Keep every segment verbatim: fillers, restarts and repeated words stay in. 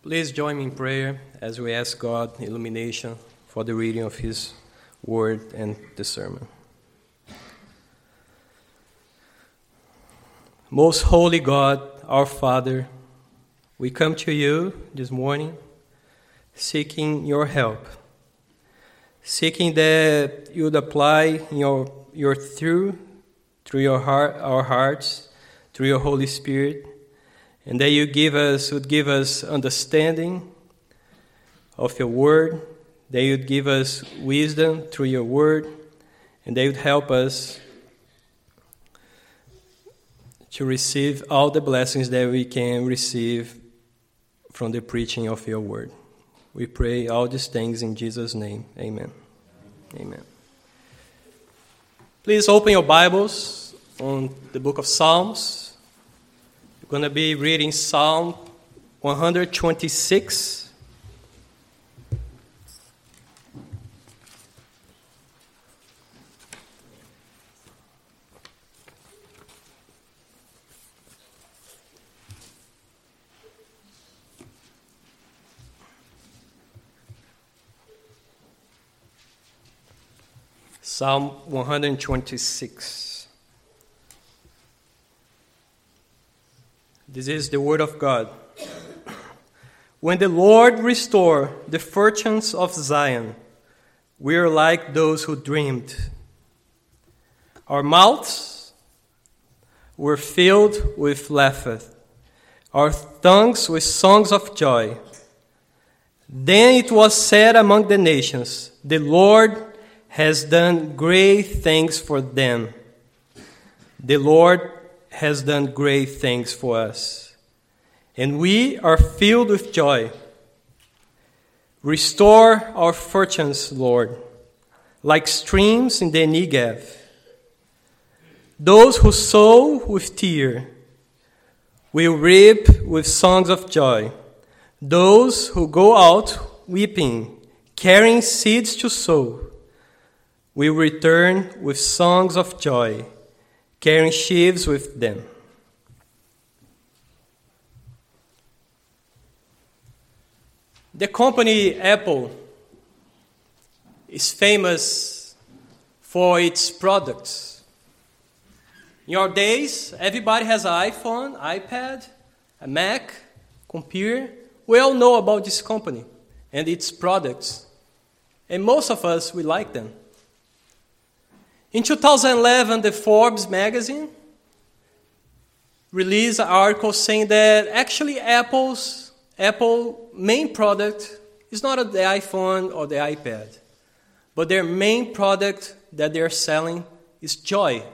Please join me in prayer as we ask God illumination for the reading of His Word and the sermon. Most holy God, our Father, we come to you this morning seeking your help, seeking that you would apply your, your through, through your heart, our hearts, through your Holy Spirit, and that you give us would give us understanding of your word, that you'd give us wisdom through your word, and that you'd help us to receive all the blessings that we can receive from the preaching of your word. We pray all these things in Jesus' name. Amen. Amen. Please open your Bibles on the book of Psalms. We're going to be reading Psalm one twenty-six. Psalm one twenty-six. This is the word of God. When the Lord restores the fortunes of Zion, we are like those who dreamed. Our mouths were filled with laughter, our tongues with songs of joy. Then it was said among the nations, the Lord has done great things for them. The Lord has done great things for us, and we are filled with joy. Restore our fortunes, Lord, like streams in the Negev. Those who sow with tears will reap with songs of joy. Those who go out weeping, carrying seeds to sow, will return with songs of joy, carrying sheaves with them. The company Apple is famous for its products. In our days, everybody has an iPhone, iPad, a Mac, computer. We all know about this company and its products. And most of us, we like them. In two thousand eleven, the Forbes magazine released an article saying that actually Apple's Apple main product is not the iPhone or the iPad, but their main product that they're selling is joy.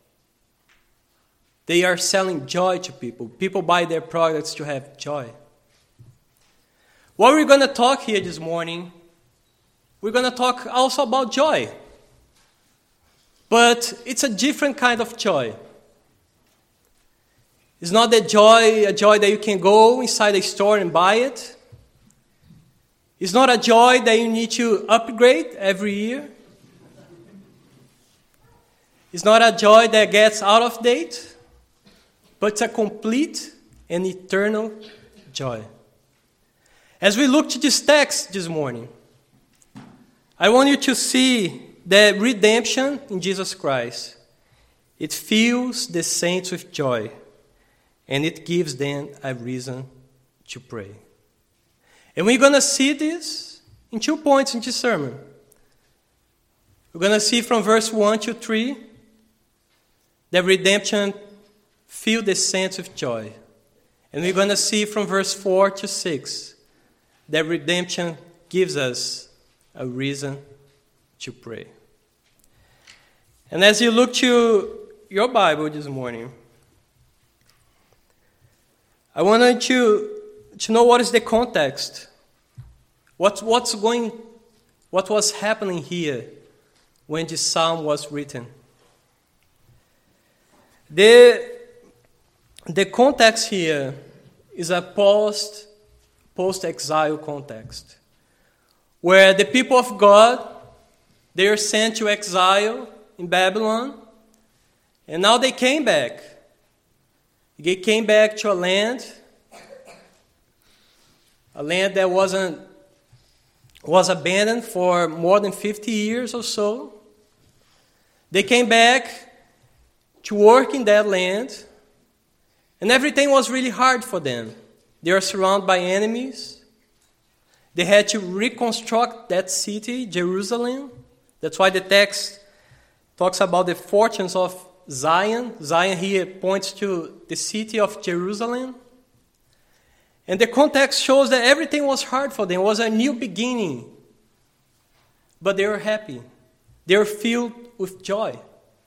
They are selling joy to people. People buy their products to have joy. What we're going to talk here this morning, we're going to talk also about joy. But it's a different kind of joy. It's not the joy, a joy that you can go inside a store and buy it. It's not a joy that you need to upgrade every year. It's not a joy that gets out of date, but it's a complete and eternal joy. As we look to this text this morning, I want you to see that redemption in Jesus Christ, it fills the saints with joy, and it gives them a reason to pray. And we're going to see this in two points in this sermon. We're going to see from verse one to three that redemption fills the saints with joy. And we're going to see from verse four to six that redemption gives us a reason to pray. And as you look to your Bible this morning, I want you to know what is the context. What, what's going, what was happening here when this psalm was written. The, the context here is a post, post-exile context, where the people of God, they are sent to exile in Babylon, and now they came back. They came back to a land a land that wasn't was abandoned for more than fifty years or so. They came back to work in that land, and everything was really hard for them. They were surrounded by enemies. They had to reconstruct that city, Jerusalem. That's why the text talks about the fortunes of Zion. Zion here points to the city of Jerusalem. And the context shows that everything was hard for them. It was a new beginning. But they were happy. They were filled with joy.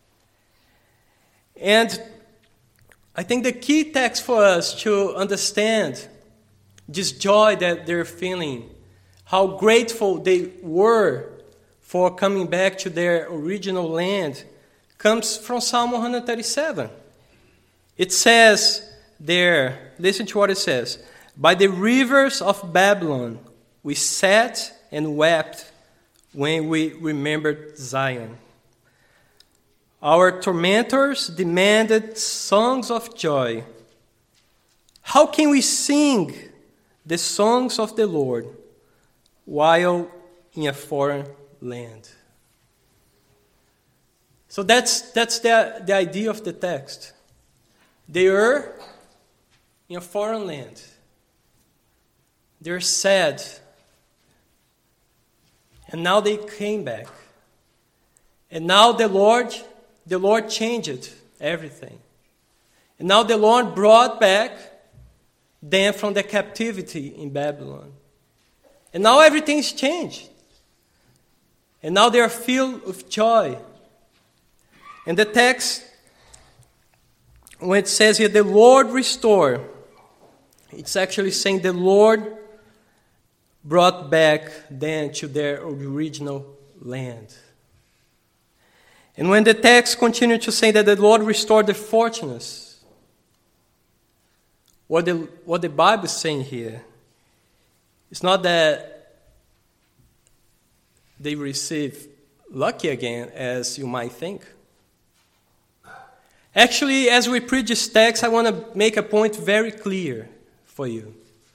And I think the key text for us to understand this joy that they're feeling, how grateful they were for coming back to their original land, comes from Psalm one thirty-seven. It says there, listen to what it says. By the rivers of Babylon, we sat and wept when we remembered Zion. Our tormentors demanded songs of joy. How can we sing the songs of the Lord while in a foreign land? So that's that's the, the idea of the text. They were in a foreign land. They're sad. And now they came back. And now the Lord, the Lord changed everything. And now the Lord brought back them from the captivity in Babylon. And now everything's changed. And now they are filled with joy. And the text, when it says here, the Lord restored, it's actually saying the Lord brought back them to their original land. And when the text continued to say that the Lord restored the fortunes, what the, what the Bible is saying here, it's not that they receive lucky again, as you might think. Actually, as we preach this text, I want to make a point very clear for you.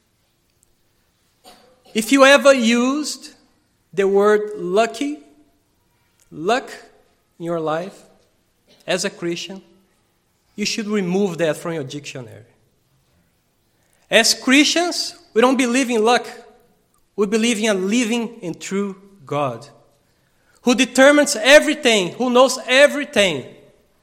If you ever used the word lucky, luck in your life, as a Christian, you should remove that from your dictionary. As Christians, we don't believe in luck. We believe in a living and true God, who determines everything, who knows everything,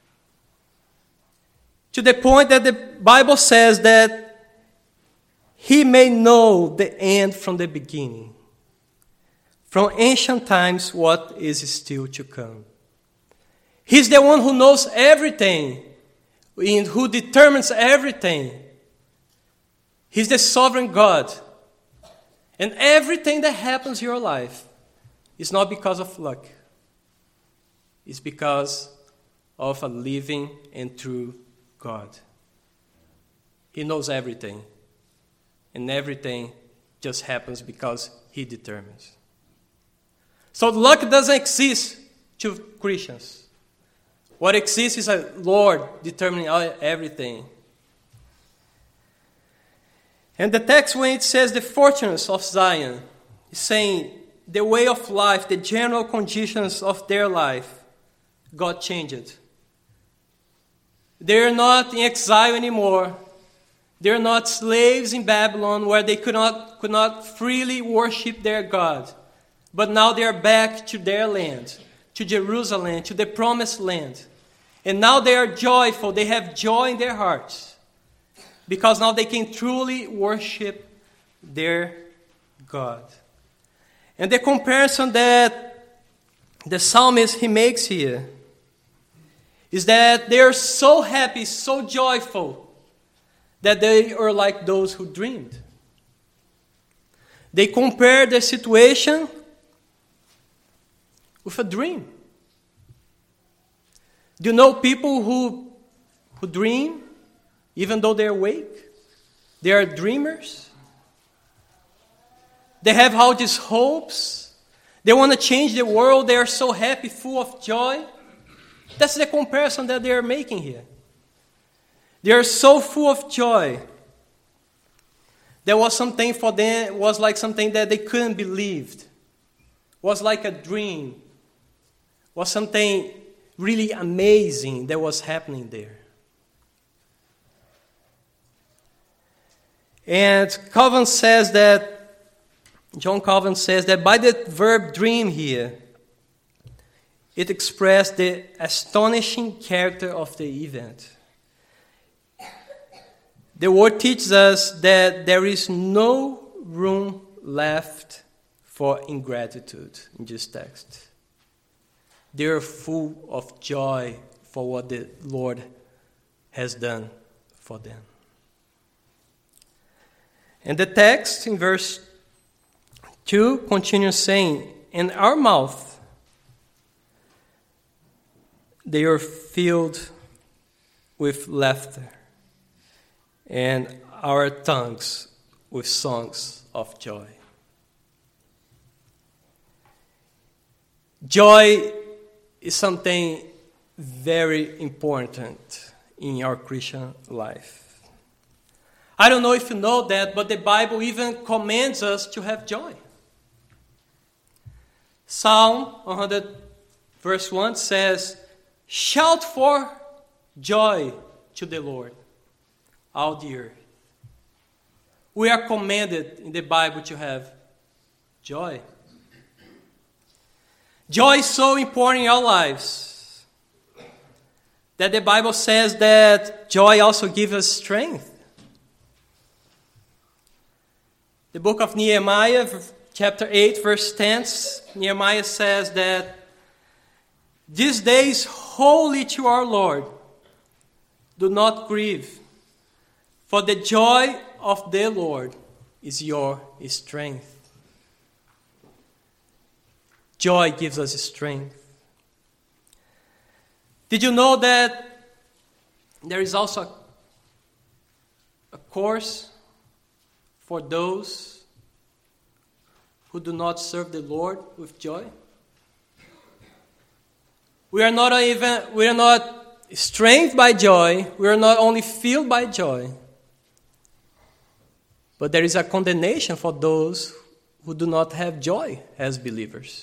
to the point that the Bible says that He may know the end from the beginning, from ancient times what is still to come. He's the one who knows everything and who determines everything. He's the sovereign God. And everything that happens in your life is not because of luck. It's because of a living and true God. He knows everything. And everything just happens because He determines. So luck doesn't exist to Christians. What exists is a Lord determining everything. And the text, when it says the fortunes of Zion, is saying the way of life, the general conditions of their life, God changed. They're not in exile anymore. They're not slaves in Babylon where they could not, could not freely worship their God. But now they are back to their land, to Jerusalem, to the promised land. And now they are joyful. They have joy in their hearts. Because now they can truly worship their God. And the comparison that the psalmist he makes here is that they are so happy, so joyful, that they are like those who dreamed. They compare their situation with a dream. Do you know people who, who dream even though they're awake? They are dreamers. They have all these hopes. They want to change the world. They are so happy, full of joy. That's the comparison that they are making here. They are so full of joy There was something for them, was like something that they couldn't believe. Was like a dream. Was something really amazing that was happening there. And Calvin says that, John Calvin says that by the verb dream here, it expressed the astonishing character of the event. The word teaches us that there is no room left for ingratitude in this text. They are full of joy for what the Lord has done for them. And the text in verse two continues saying, in our mouth they are filled with laughter, and our tongues with songs of joy. Joy is something very important in our Christian life. I don't know if you know that, but the Bible even commands us to have joy. Psalm one hundred verse one says, shout for joy to the Lord, all the earth. We are commanded in the Bible to have joy. Joy is so important in our lives that the Bible says that joy also gives us strength. The book of Nehemiah, chapter eight, verse ten, Nehemiah says that this day is holy to our Lord. Do not grieve, for the joy of the Lord is your strength. Joy gives us strength. Did you know that there is also a, a course for those who do not serve the Lord with joy? We are not even we are not strengthened by joy. We are not only filled by joy, but there is a condemnation for those who do not have joy as believers.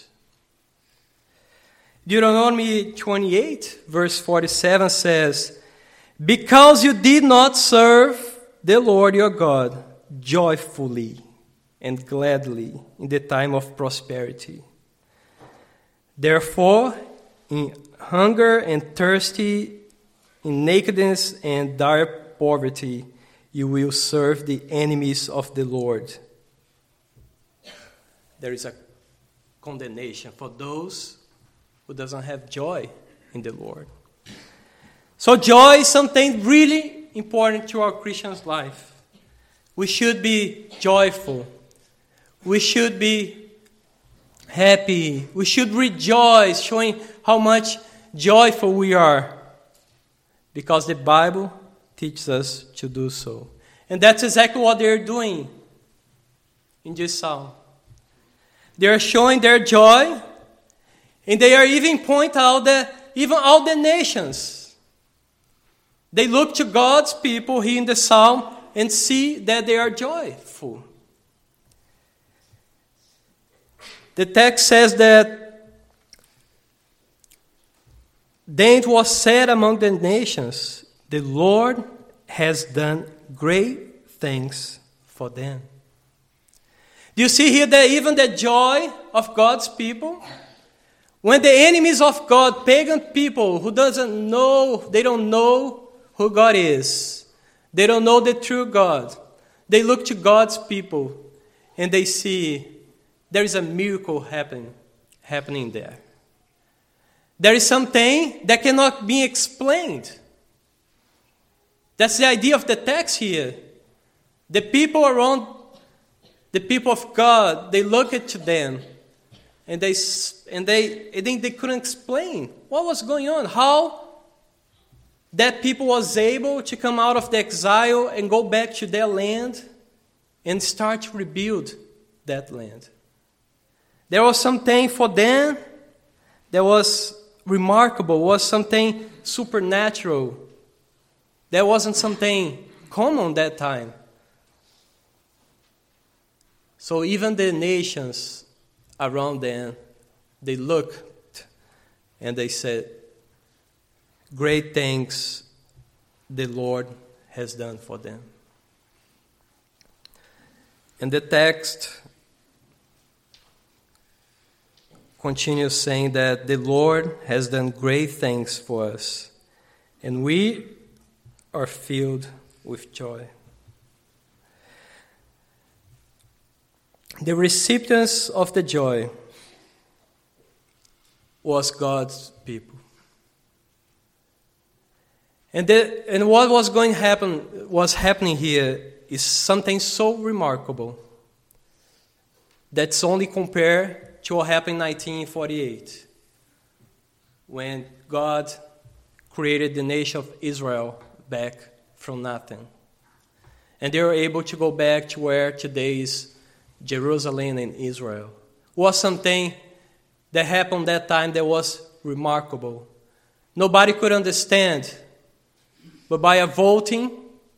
Deuteronomy twenty-eight, verse forty-seven says, because you did not serve the Lord your God joyfully and gladly in the time of prosperity. Therefore, in hunger and thirsty, in nakedness and dire poverty, you will serve the enemies of the Lord. There is a condemnation for those who doesn't have joy in the Lord. So joy is something really important to our Christian's life. We should be joyful. We should be happy. We should rejoice, showing how much joyful we are, because the Bible teaches us to do so. And that's exactly what they're doing in this psalm. They are showing their joy, and they are even point out that even all the nations, they look to God's people here in the psalm and see that they are joyful. The text says that then it was said among the nations, the Lord has done great things for them. Do you see here that even the joy of God's people, when the enemies of God, pagan people who doesn't know, they don't know who God is, they don't know the true God, they look to God's people and they see there is a miracle happen, happening there. There is something that cannot be explained. That's the idea of the text here. The people around, the people of God, they look at them and they and they I think they couldn't explain what was going on, how that people was able to come out of the exile and go back to their land and start to rebuild that land. There was something for them that was remarkable, was something supernatural. That wasn't something common that time. So even the nations around them, they looked and they said, great things the Lord has done for them. And the text continues saying that the Lord has done great things for us, and we are filled with joy. The recipients of the joy was God's people. And, the, and what was going to happen, was happening here is something so remarkable that's only compared to what happened in nineteen forty-eight, when God created the nation of Israel back from nothing. And they were able to go back to where today is Jerusalem and Israel. Was something that happened that time that was remarkable. Nobody could understand, but by a voting,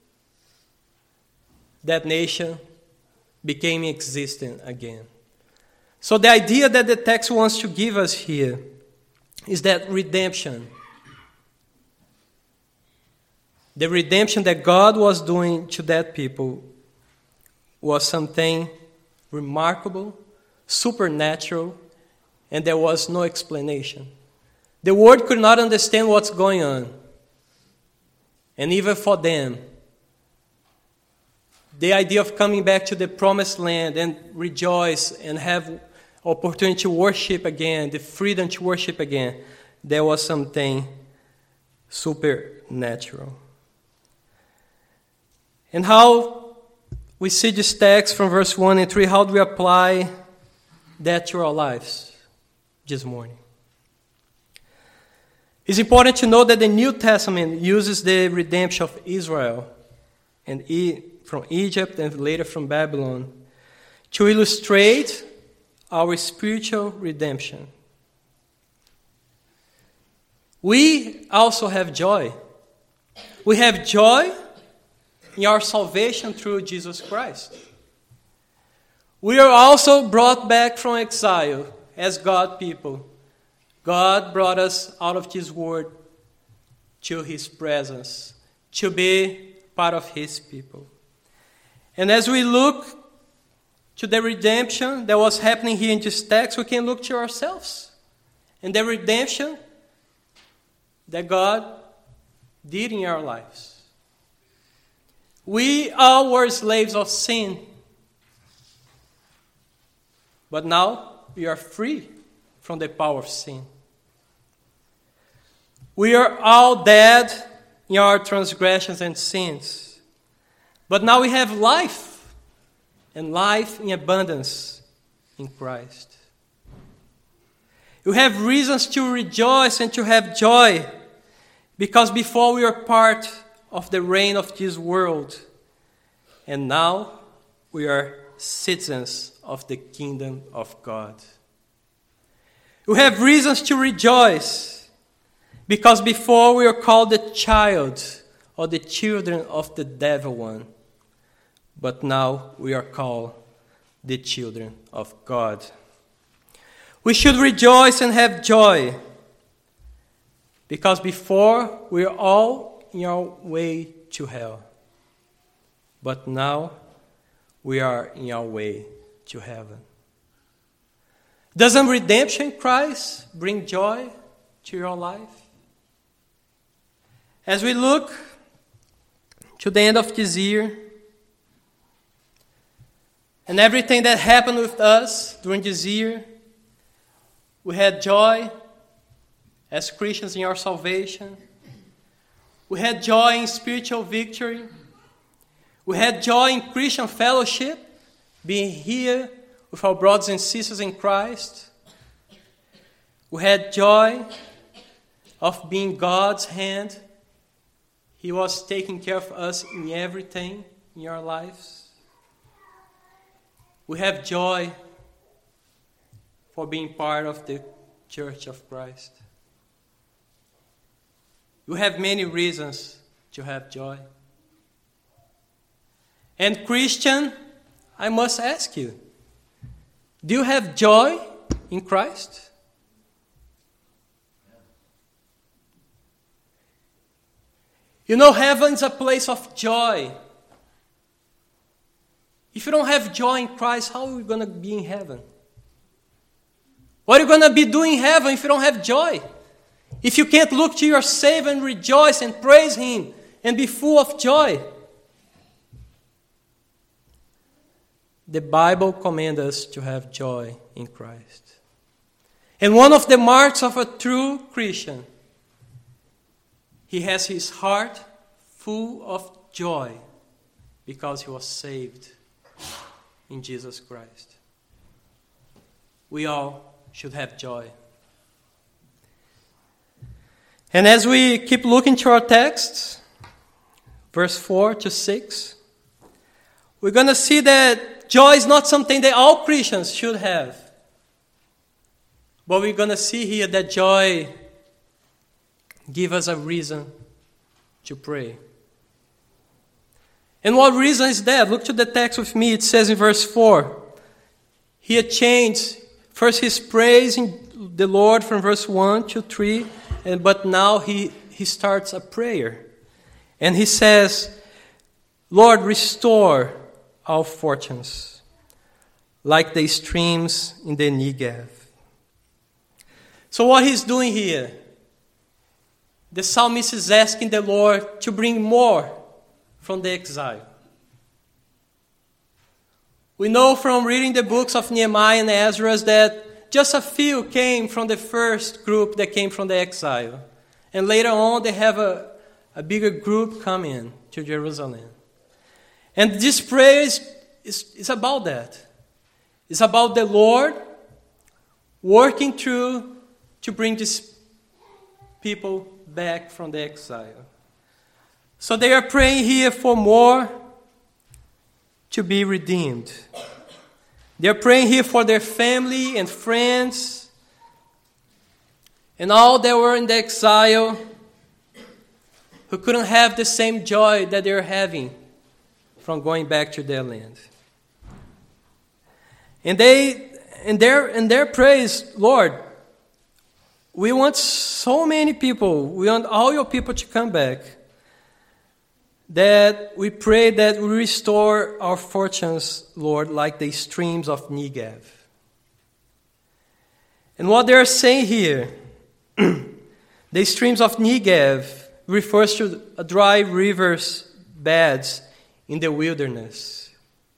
that nation became existent again. So the idea that the text wants to give us here is that redemption, the redemption that God was doing to that people, was something remarkable, supernatural, and there was no explanation. The world could not understand what's going on. And even for them, the idea of coming back to the promised land and rejoice and have opportunity to worship again, the freedom to worship again, there was something supernatural. And how we see this text from verse one and three, how do we apply that to our lives this morning? It's important to know that the New Testament uses the redemption of Israel and e- from Egypt and later from Babylon to illustrate our spiritual redemption. We also have joy. We have joy in our salvation through Jesus Christ. We are also brought back from exile as God people. God brought us out of this world to His presence, to be part of His people. And as we look to the redemption that was happening here in this text, we can look to ourselves and the redemption that God did in our lives. We all were slaves of sin, but now we are free from the power of sin. We are all dead in our transgressions and sins. But now we have life, and life in abundance in Christ. You have reasons to rejoice and to have joy, because before we were part of the reign of this world, and now we are citizens of the kingdom of God. You have reasons to rejoice, because before we were called the child or the children of the devil one, but now we are called the children of God. We should rejoice and have joy, because before we were all in our way to hell, but now we are in our way to heaven. Doesn't redemption in Christ bring joy to your life? As we look to the end of this year, and everything that happened with us during this year, we had joy as Christians in our salvation. We had joy in spiritual victory. We had joy in Christian fellowship, being here with our brothers and sisters in Christ. We had joy of being God's hand. He was taking care of us in everything in our lives. We have joy for being part of the Church of Christ. You have many reasons to have joy. And Christian, I must ask you, Do you have joy in Christ? You know, heaven is a place of joy. If you don't have joy in Christ, how are you going to be in heaven? What are you going to be doing in heaven if you don't have joy? If you can't look to your Savior and rejoice and praise Him and be full of joy? The Bible commands us to have joy in Christ. And one of the marks of a true Christian, he has his heart full of joy because he was saved in Jesus Christ. We all should have joy. And as we keep looking to our texts, verse four to six, we're going to see that joy is not something that all Christians should have. But we're going to see here that joy gives us a reason to pray. And what reason is that? Look to the text with me. It says in verse four, he had changed. First he's praising the Lord from verse one to three, and but now he, he starts a prayer. And he says, Lord, restore our fortunes, like the streams in the Negev. So what he's doing here, the psalmist is asking the Lord to bring more from the exile. We know from reading the books of Nehemiah and Ezra that just a few came from the first group that came from the exile. And later on they have a, a bigger group coming to Jerusalem. And this prayer is, is, is about that. It's about the Lord working through to bring these people back from the exile. So they are praying here for more to be redeemed. They are praying here for their family and friends and all that were in the exile who couldn't have the same joy that they're having from going back to their land. And they, in their, in their praise, Lord, we want so many people, we want all your people to come back, that we pray that we restore our fortunes, Lord, like the streams of Negev. And what they're saying here, the streams of Negev refers to dry rivers beds in the wilderness.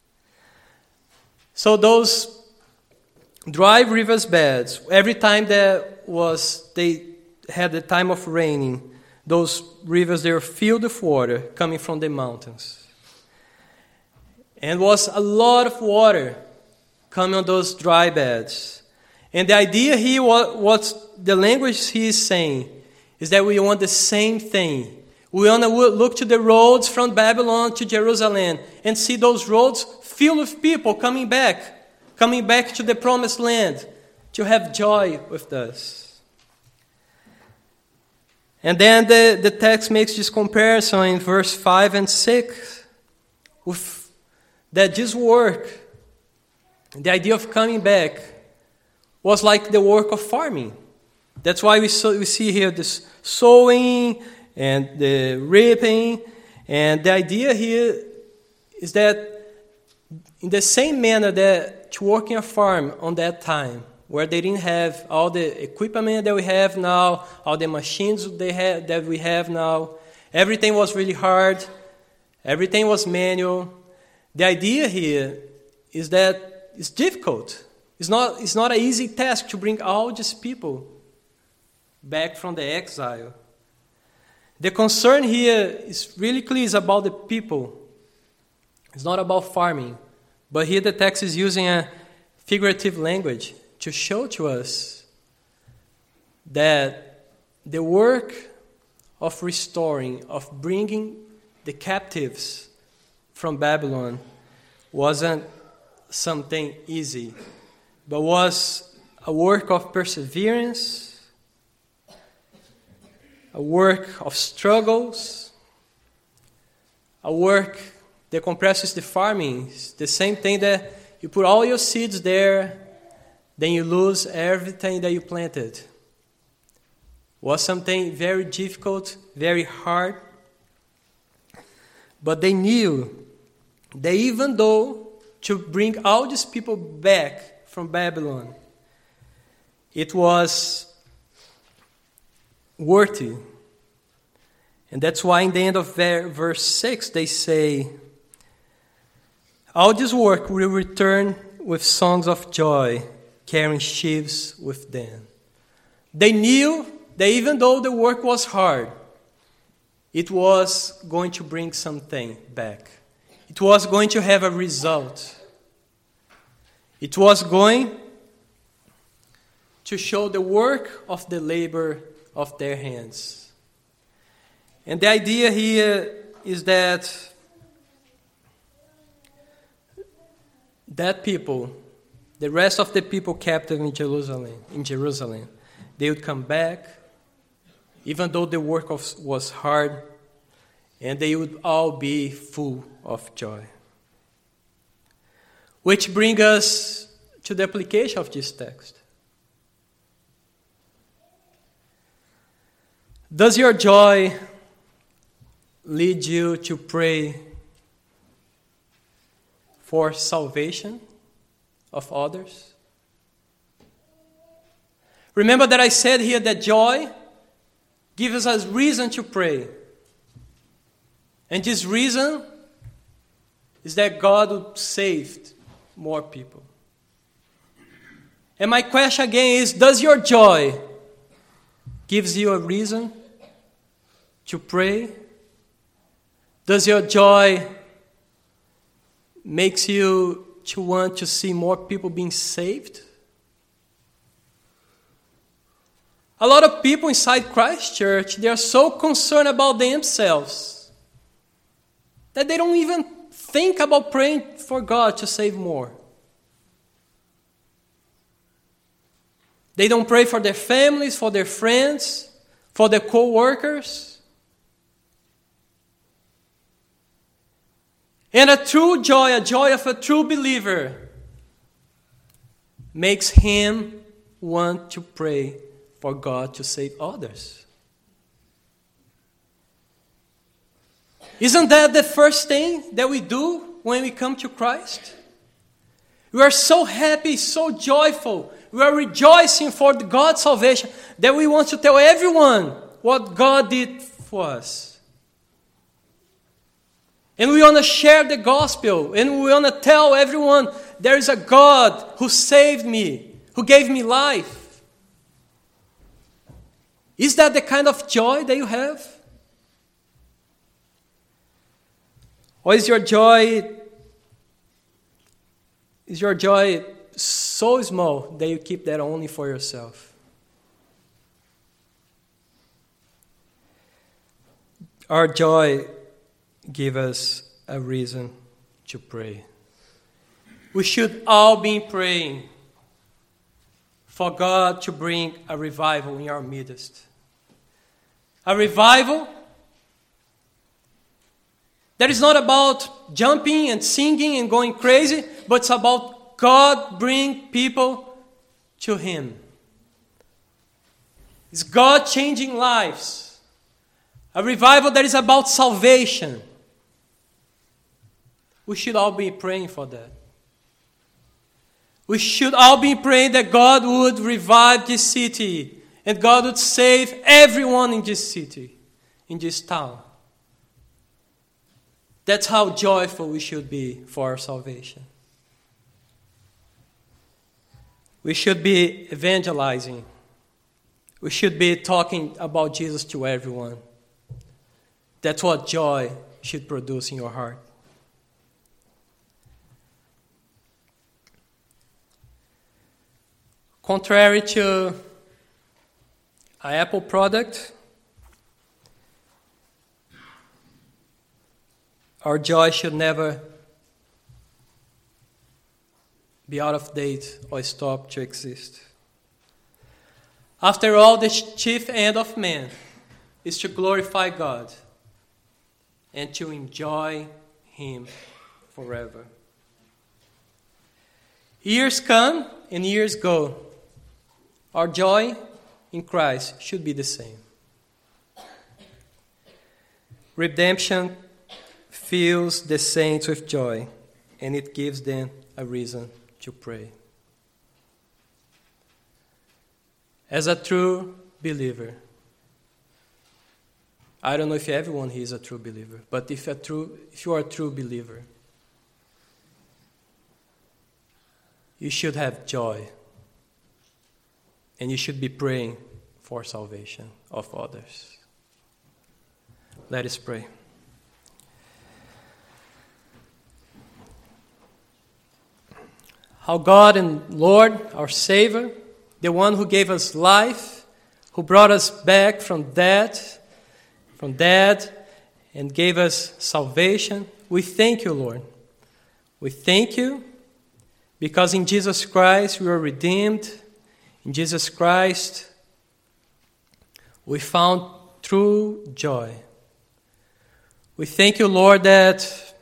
So those dry rivers beds, every time that was they had the time of raining, those rivers, they were filled with water coming from the mountains. And was a lot of water coming on those dry beds. And the idea here, what, what the language he is saying, is that we want the same thing. We want to look to the roads from Babylon to Jerusalem and see those roads filled with people coming back, coming back to the promised land, to have joy with us. And then the, the text makes this comparison in verse five and six, with that this work, the idea of coming back, was like the work of farming. That's why we, so, we see here this sowing and the reaping. And the idea here is that in the same manner that to work in a farm on that time, where they didn't have all the equipment that we have now, all the machines they have, that we have now, everything was really hard, everything was manual. The idea here is that it's difficult. It's not, it's not an easy task to bring all these people back from the exile. The concern here is really clear, is about the people. It's not about farming. But here the text is using a figurative language to show to us that the work of restoring, of bringing the captives from Babylon wasn't something easy, but was a work of perseverance, a work of struggles, a work that compresses the farming. It's the same thing that you put all your seeds there, then you lose everything that you planted. It was something very difficult, very hard. But they knew that even though to bring all these people back from Babylon, it was worthy. And that's why in the end of verse six they say, all this work will return with songs of joy, carrying sheaves with them. They knew that even though the work was hard, it was going to bring something back. It was going to have a result. It was going to show the work of the labor of their hands. And the idea here is that that people, the rest of the people captive in Jerusalem, in Jerusalem, they would come back, even though the work of, was hard, and they would all be full of joy. Which brings us to the application of this text. Does your joy lead you to pray for salvation of others? Remember that I said here that joy gives us reason to pray. And this reason is that God would save more people. And my question again is, does your joy gives you a reason to pray? Does your joy makes you to want to see more people being saved? A lot of people inside Christ Church, they are so concerned about themselves that they don't even think about praying for God to save more. They don't pray for their families, for their friends, for their co-workers. And a true joy, a joy of a true believer, makes him want to pray for God to save others. Isn't that the first thing that we do when we come to Christ? We are so happy, so joyful. We are rejoicing for God's salvation that we want to tell everyone what God did for us. And we want to share the gospel. And we want to tell everyone there is a God who saved me, who gave me life. Is that the kind of joy that you have? Or is your joy, is your joy so small that you keep that only for yourself? Our joy gives us a reason to pray. We should all be praying for God to bring a revival in our midst. A revival that is not about jumping and singing and going crazy, but it's about God bring people to Him. It's God changing lives. A revival that is about salvation. We should all be praying for that. We should all be praying that God would revive this city and God would save everyone in this city, in this town. That's how joyful we should be for our salvation. We should be evangelizing. We should be talking about Jesus to everyone. That's what joy should produce in your heart. Contrary to an Apple product, our joy should never be out of date or stop to exist. After all, the chief end of man is to glorify God and to enjoy Him forever. Years come and years go, our joy in Christ should be the same. Redemption fills the saints with joy, and it gives them a reason to pray. As a true believer, I don't know if everyone here is a true believer, but if, a true, if you are a true believer, you should have joy, and you should be praying for salvation of others. Let us pray. Our God and Lord, our Savior, the one who gave us life, who brought us back from death, from death, and gave us salvation, we thank you, Lord. We thank you because in Jesus Christ we are redeemed. In Jesus Christ we found true joy. We thank you, Lord, that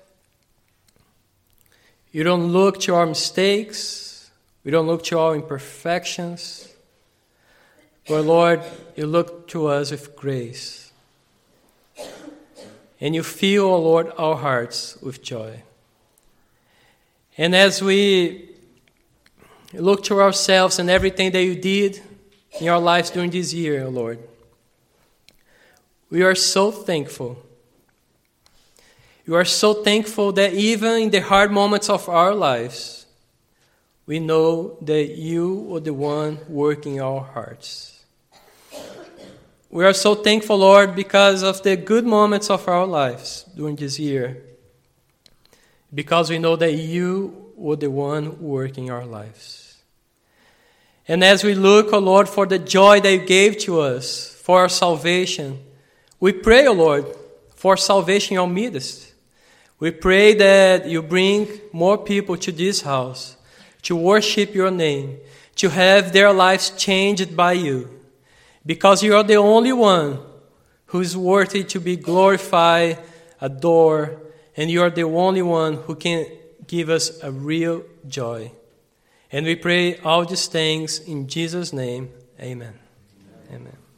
you don't look to our mistakes. We don't look to our imperfections. But, Lord, you look to us with grace. And you fill, oh Lord, our hearts with joy. And as we look to ourselves and everything that you did in our lives during this year, oh Lord, we are so thankful. We are so thankful that even in the hard moments of our lives, we know that you are the one working our hearts. We are so thankful, Lord, because of the good moments of our lives during this year, because we know that you were the one working our lives. And as we look, O Lord, for the joy that you gave to us, for our salvation, we pray, O Lord, for salvation in our midst. We pray that you bring more people to this house to worship your name, to have their lives changed by you, because you are the only one who is worthy to be glorified, adored, and you are the only one who can give us a real joy. And we pray all these things in Jesus' name. Amen. Amen. Amen.